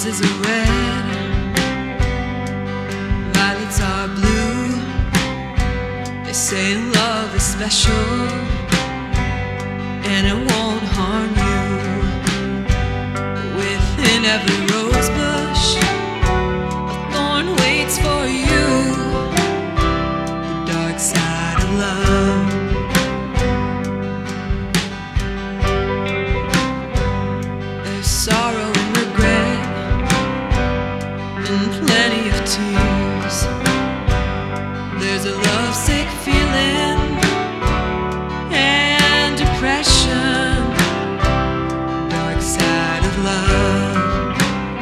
Roses are red, violets are blue. They say love is special and it won't harm you. Within every rose bush, a thorn waits for you. The dark side of love. There's sorrow and regret and plenty of tears. There's a lovesick feeling and depression. Dark side of love.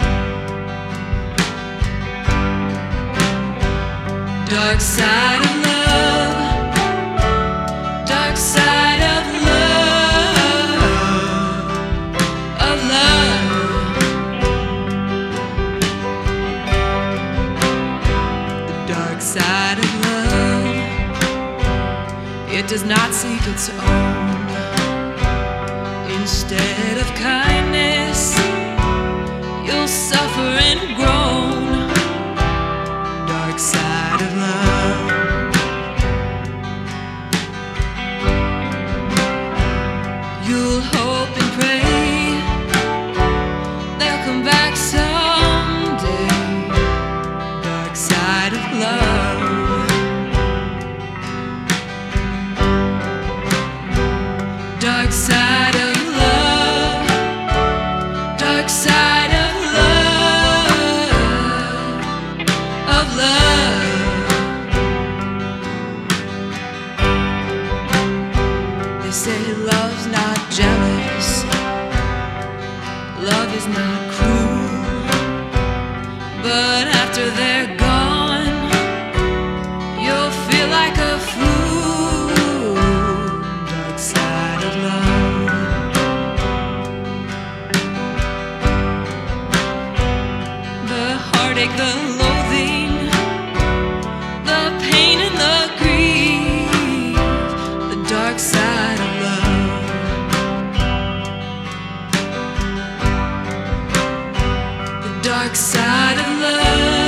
Dark side of love. Dark side of love. Of love. The dark side of love. It does not seek its own. Instead of kindness, you'll suffer and groan. Dark side of love. You'll hope and pray they'll come back someday. Dark side of love. Dark side of love. Dark side of love. Of love. They say love's not jealous, love is not cruel, but after they're gone, you'll feel like a fool. Dark side of love. The heartache, the loathing, the pain and the grief. The dark side of love. The dark side of love.